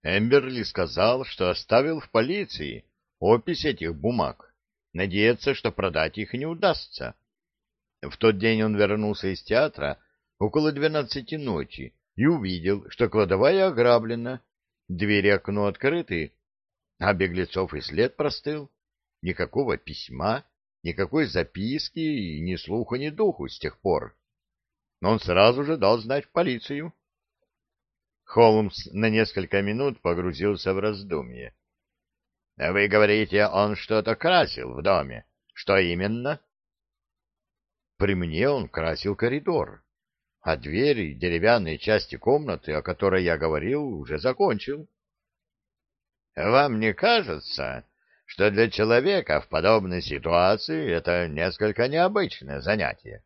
Эмберли сказал, что оставил в полиции опись этих бумаг. Надеется, что продать их не удастся. В тот день он вернулся из театра около 12 ночи и увидел, что кладовая ограблена, двери и окно открыты, а беглецов и след простыл. Никакого письма, никакой записки и ни слуху, ни духу с тех пор. Но он сразу же дал знать в полицию. Холмс на несколько минут погрузился в раздумье. — Вы говорите, он что-то красил в доме. Что именно? — При мне он красил коридор, а двери и деревянные части комнаты, о которой я говорил, уже закончил. — Вам не кажется, что для человека в подобной ситуации это несколько необычное занятие?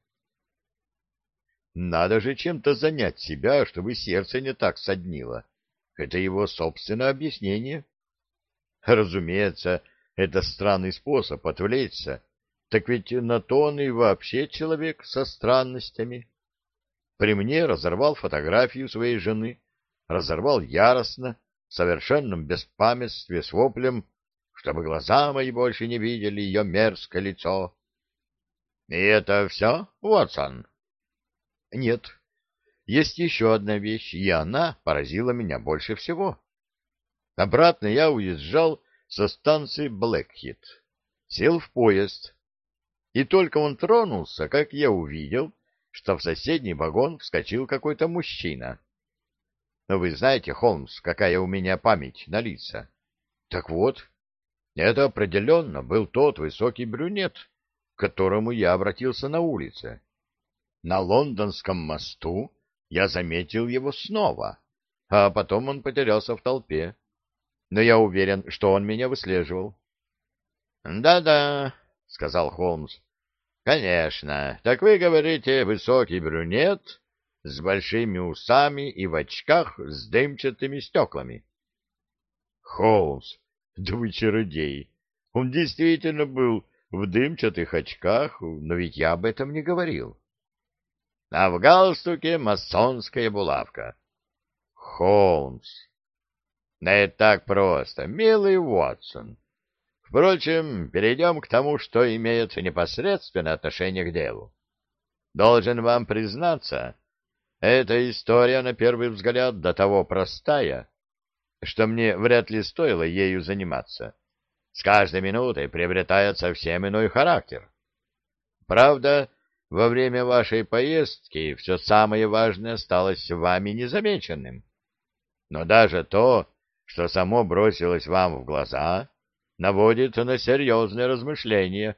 Надо же чем-то занять себя, чтобы сердце не так соднило. Это его собственное объяснение. Разумеется, это странный способ отвлечься. Так ведь на то он и вообще человек со странностями. При мне разорвал фотографию своей жены, разорвал яростно, в совершенном беспамятстве, с воплем, чтобы глаза мои больше не видели ее мерзкое лицо. — И это все, Уотсон? — Нет. Есть еще одна вещь, и она поразила меня больше всего. Обратно я уезжал со станции Блэкхит, сел в поезд, и только он тронулся, как я увидел, что в соседний вагон вскочил какой-то мужчина. Вы знаете, Холмс, какая у меня память на лица. Так вот, это определенно был тот высокий брюнет, к которому я обратился на улице. На Лондонском мосту я заметил его снова, а потом он потерялся в толпе. Но я уверен, что он меня выслеживал. «Да-да», — сказал Холмс. «Конечно. Так вы говорите, высокий брюнет с большими усами и в очках с дымчатыми стеклами». «Холмс, да вы чародей. Он действительно был в дымчатых очках, но ведь я об этом не говорил». А в галстуке масонская булавка. Холмс. Да это так просто, милый Уотсон. Впрочем, перейдем к тому, что имеет непосредственное отношение к делу. Должен вам признаться, эта история на первый взгляд до того простая, что мне вряд ли стоило ею заниматься. С каждой минутой приобретает совсем иной характер. Правда, во время вашей поездки все самое важное осталось вами незамеченным. Но даже то, что само бросилось вам в глаза, наводит на серьезные размышления.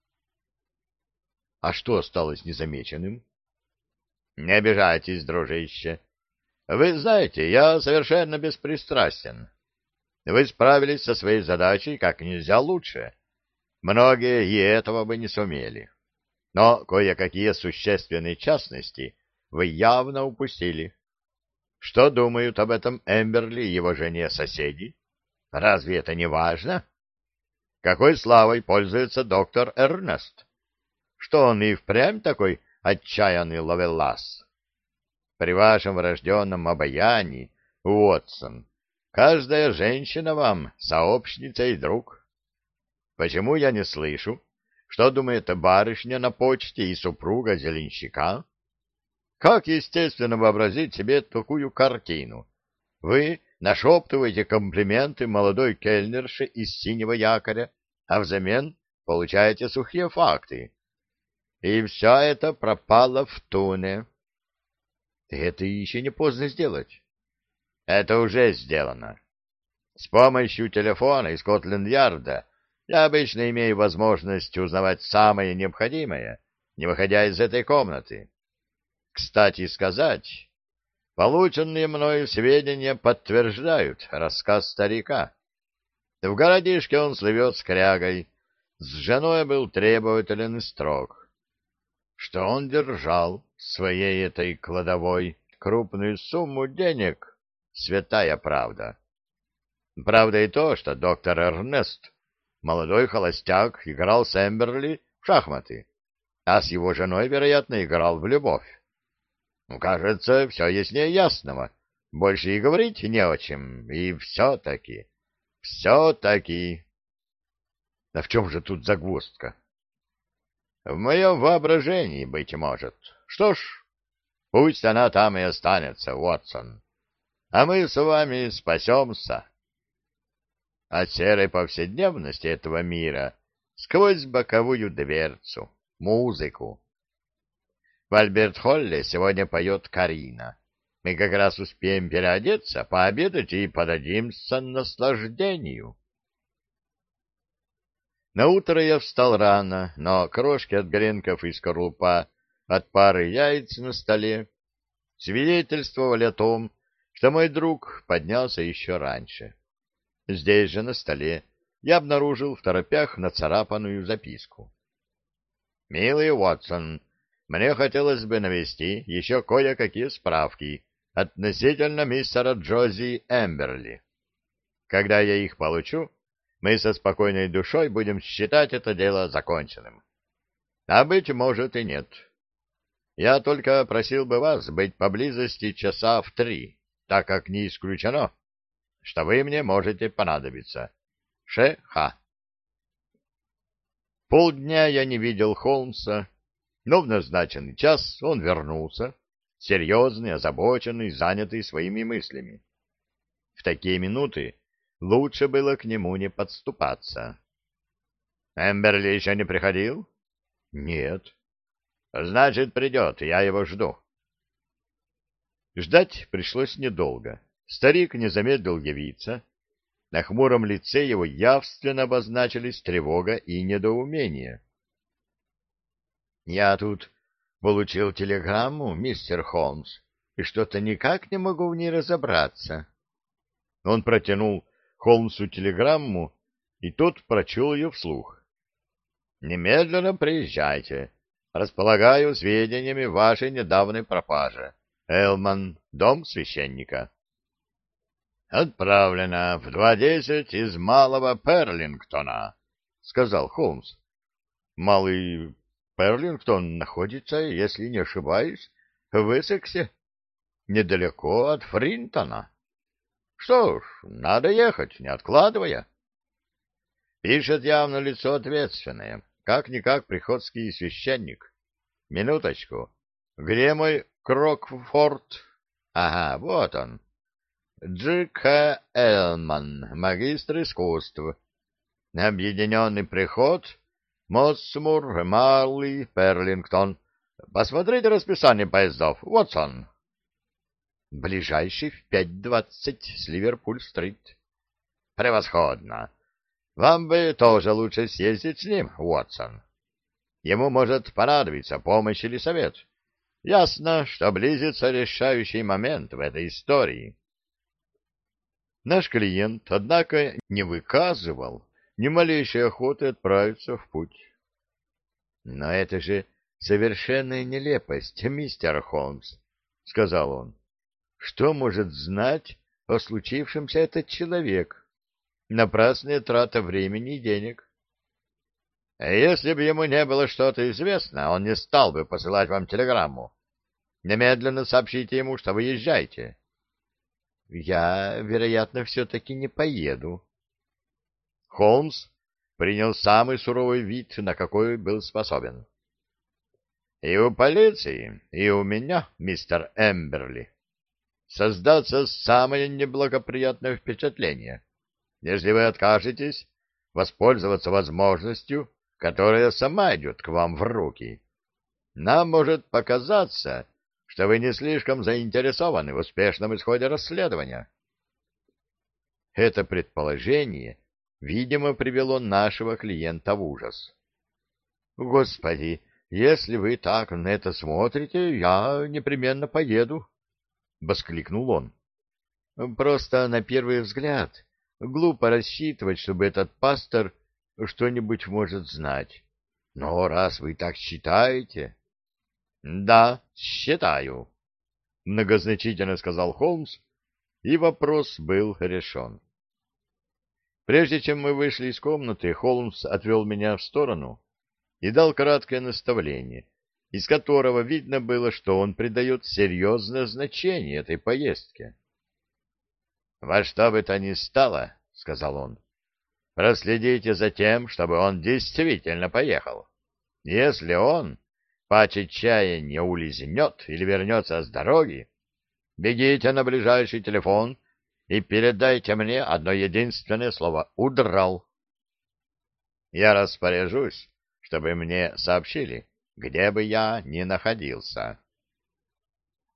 А что осталось незамеченным? Не обижайтесь, дружище. Вы знаете, я совершенно беспристрастен. Вы справились со своей задачей как нельзя лучше. Многие и этого бы не сумели. Но кое-какие существенные частности вы явно упустили. Что думают об этом Эмберли и его жене соседи? Разве это не важно? Какой славой пользуется доктор Эрнест? Что он и впрямь такой отчаянный ловелас? При вашем врожденном обаянии, Уотсон, каждая женщина вам сообщница и друг. Почему я не слышу, что думает барышня на почте и супруга зеленщика? Как естественно вообразить себе такую картину? Вы нашептываете комплименты молодой кельнерше из синего якоря, а взамен получаете сухие факты. И все это пропало в туне. Это еще не поздно сделать. Это уже сделано. С помощью телефона из Скотланд-Ярда я обычно имею возможность узнавать самое необходимое, не выходя из этой комнаты. Кстати сказать, полученные мною сведения подтверждают рассказ старика. В городишке он слывет скрягой, с женой был требователен и строг. Что он держал в своей этой кладовой крупную сумму денег — святая правда. Правда и то, что доктор Эрнест, молодой холостяк, играл с Эмберли в шахматы, а с его женой, вероятно, играл в любовь. Кажется, все яснее ясного. Больше и говорить не о чем. И все-таки, все-таки... А в чем же тут загвоздка? В моем воображении, быть может. Что ж, пусть она там и останется, Уотсон. А мы с вами спасемся от серой повседневности этого мира сквозь боковую дверцу, музыку. В Альберт-Холле сегодня поет Карина. Мы как раз успеем переодеться, пообедать и подадимся наслаждению. Наутро я встал рано, но крошки от гренков и скорлупа от пары яиц на столе свидетельствовали о том, что мой друг поднялся еще раньше. Здесь же на столе я обнаружил в торопях нацарапанную записку. «Милый Уотсон, мне хотелось бы навести еще кое-какие справки относительно мистера Джози Эмберли. Когда я их получу, мы со спокойной душой будем считать это дело законченным. А быть может и нет. Я только просил бы вас быть поблизости часа в 3, так как не исключено, что вы мне можете понадобиться. Ш.Х. Полдня я не видел Холмса, но в назначенный час он вернулся, серьезный, озабоченный, занятый своими мыслями. В такие минуты лучше было к нему не подступаться. «Эмберли еще не приходил?» «Нет». «Значит, придет, я его жду». Ждать пришлось недолго. Старик не замедлил явиться. На хмуром лице его явственно обозначились тревога и недоумение. «Я тут получил телеграмму, мистер Холмс, и что-то никак не могу в ней разобраться». Он протянул Холмсу телеграмму, и тот прочел ее вслух. «Немедленно приезжайте. Располагаю сведениями вашей недавней пропажи. Элман, дом священника». «Отправлено в 2:10 из Малого Перлингтона», — сказал Холмс. «Малый Перлингтон находится, если не ошибаюсь, в Эссексе, недалеко от Фринтона. Что ж, надо ехать, не откладывая». Пишет явно лицо ответственное, как-никак приходский священник. Минуточку. Где мой Крокфорд? Ага, вот он. Дж.К. Элман, магистр искусств. Объединенный приход, Моссмур, Малый, Перлингтон. Посмотрите расписание поездов. Уотсон. Ближайший в 5:20 с Ливерпуль-стрит. Превосходно. Вам бы тоже лучше съездить с ним, Уотсон. Ему может понадобиться помощь или совет. Ясно, что близится решающий момент в этой истории. Наш клиент, однако, не выказывал ни малейшей охоты отправиться в путь. — Но это же совершенная нелепость, мистер Холмс, — сказал он. — Что может знать о случившемся этот человек? Напрасная трата времени и денег. — Если бы ему не было что-то известно, он не стал бы посылать вам телеграмму. Немедленно сообщите ему, что вы езжаете. — Я, вероятно, все-таки не поеду. Холмс принял самый суровый вид, на какой был способен. — И у полиции, и у меня, мистер Эмберли, создаться самое неблагоприятное впечатление, если вы откажетесь воспользоваться возможностью, которая сама идет к вам в руки. Нам может показаться, что вы не слишком заинтересованы в успешном исходе расследования. Это предположение, видимо, привело нашего клиента в ужас. — Господи, если вы так на это смотрите, я непременно поеду, — воскликнул он. — Просто на первый взгляд глупо рассчитывать, чтобы этот пастор что-нибудь может знать. Но раз вы так считаете... — Да, считаю, — многозначительно сказал Холмс, и вопрос был решен. Прежде чем мы вышли из комнаты, Холмс отвел меня в сторону и дал краткое наставление, из которого видно было, что он придает серьезное значение этой поездке. Во что бы то ни стало, — сказал он, — проследите за тем, чтобы он действительно поехал. Если он по отчаянию улизнет или вернется с дороги, бегите на ближайший телефон и передайте мне одно единственное слово «удрал». Я распоряжусь, чтобы мне сообщили, где бы я ни находился.